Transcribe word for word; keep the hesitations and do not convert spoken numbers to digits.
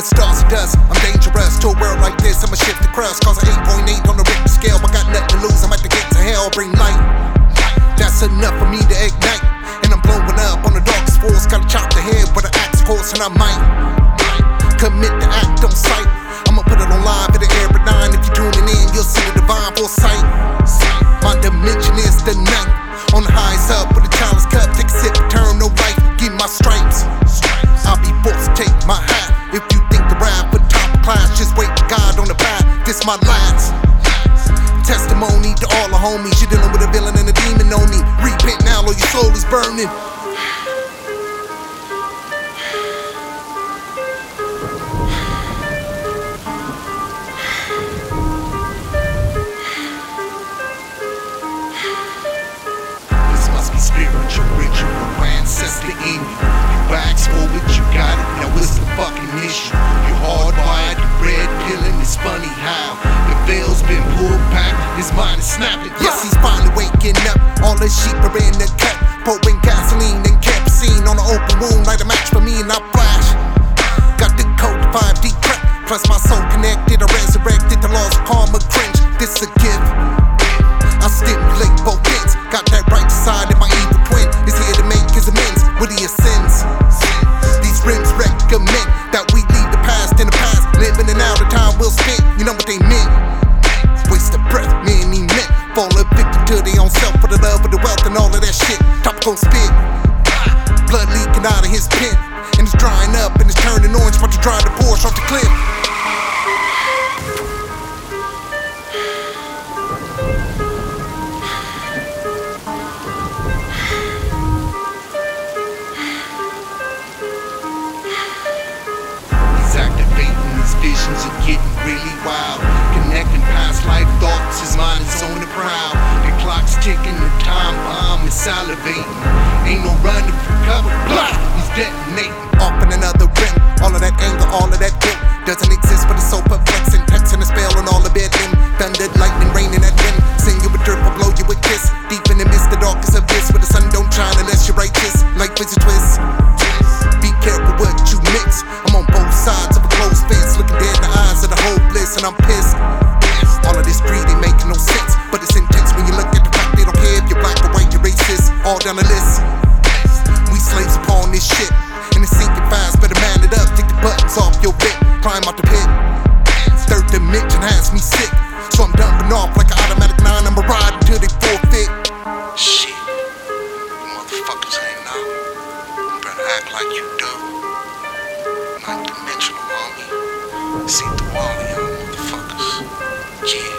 stars and dust. I'm dangerous to a world like this. I'ma shift the crust. Cause I eight point eight on the Richter scale. I got nothing to lose. I'm at the gates of hell. Bring light. That's enough for me to ignite. And I'm blowing up on the darkest force. Gotta chop the head with an axe force. And I might commit the act on sight. I'ma put it on live in the air at nine. If you're tuning in, you'll see the divine foresight. My dimension is the night. On the highest up with a childless cup. Take a sip, turn no life. Give me my stripes. I'll be forced to take my hat. If you think the rap with top class, just wait for God on the back. This my last testimony to all the homies. You're dealing with a villain and a demon on me. Repent now or your soul is burning. This must be spiritual, ritual, ancestor in you. You asked for it, you got it, now it's the fucking issue. You hardwired, you red pilling, it's funny how the veil's been pulled back, his mind is snapping. Yes, he's finally waking up, all the sheep are in the cut. Pouring gasoline and kerosene on an open wound, like a match for me and I flash. Got the code to five D crack, plus my soul connected, I resurrected the lost karma cringe. This a gift, I stimulate both ends. Got that right side and my evil twin is here to make his amends with his sins. These rims recommend that we leave the past in the past, living in out of time we'll spend. You know what they meant? Waste of breath, man, he meant. Fall a victim to their own self for the love of the wealth and all of that shit. Topical spit, blood leaking out of his pen, and it's drying up and it's turning orange. About to dry the Porsche off the cliff. Activating these visions are getting really wild. Connecting past life thoughts, his mind is on the prowl. The clock's ticking, the time bomb is salivating. Ain't no running from cover, blah, he's detonating. Off in another rim, all of that anger, all of that guilt doesn't exist, but it's so perplexing. Texting a spell on all the bedlam. Thunder, lightning, raining at wind. Sing you a drip, I'll blow you a kiss. Deep in the mist, the darkest abyss, where the sun don't shine unless you're righteous. Life is a twist. Be careful what you mix. I'm on both sides of a closed fence, looking dead in the eyes of the hopeless, and I'm pissed. All of this greed ain't making no sense, but it's intense when you look at the fact they don't care if you're black or white, you're racist. All down the list. We slaves upon this shit, and it's sinking fast. Better man it up, take the buttons off your bit, climb out the pit. Third dimension has me sick, so I'm dumping off like an automatic nine. I'ma ride until they forfeit. Shit, you motherfuckers ain't know. You better act like you do. Ninth dimensional, homie. See through all of y'all motherfuckers. Yeah.